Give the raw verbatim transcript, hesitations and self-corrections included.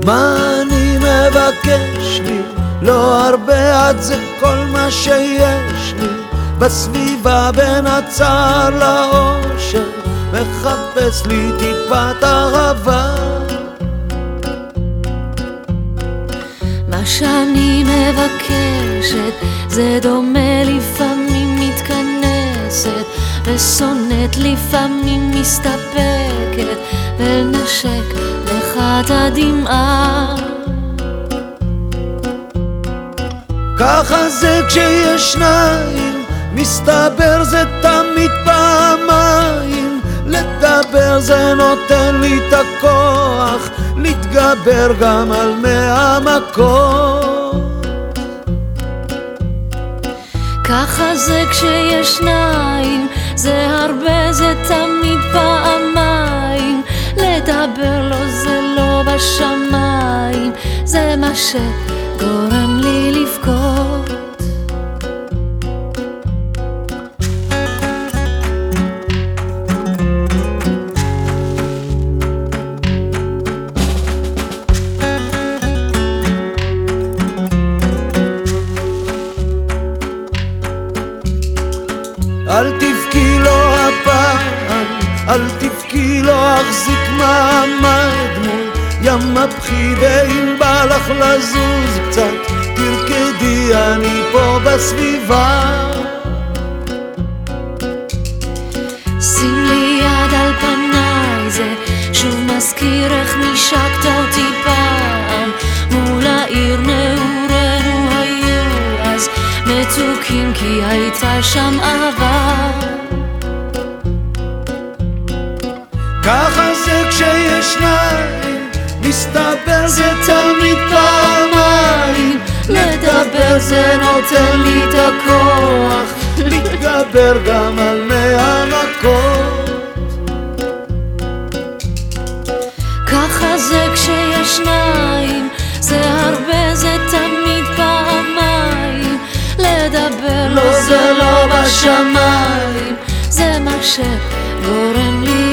מה אני מבקש לי? לא הרבה, עד זה כל מה שיש לי. בסביבה בין הצער לאושר מחפש לי טיפת אהבה. מה שאני מבקשת זה דומה, לפעמים מתכנסת ושונאת, לפעמים מסתפקת ולנשק לך את הדמעה. ככה זה כשיש שניים, מסתבר זה תמיד פעמיים. לדבר זה נותן לי את הכוח להתגבר גם על מאה מכות. ככה זה כשיש שניים, זה הרבה, זה תמיד פעמיים. לדבר לו זה לא בשמיים, זה מה שגורם לי לבכות. אל תבכי לו הפעם, אל תבכי לו, אחזיק מעמד מול ים הבכי. ואם בא לך לזוז קצת תרקדי, אני פה בסביבה. שים לי יד על פניי, זה שוב מזכיר איך נשקת אותי פעם. מול העיר נעורינו היו אז מתוקים, כי הייתה שם אהבה. ככה זה כשיש שניים, מסתבר זה תמיד פעמיים. לדבר זה נותן לי את הכוח להתגבר גם על מאה מכות. ככה זה כשיש שניים, זה הרבה, זה תמיד פעמיים. לדבר לא, זה לא בשמיים, זה מה שגורם לי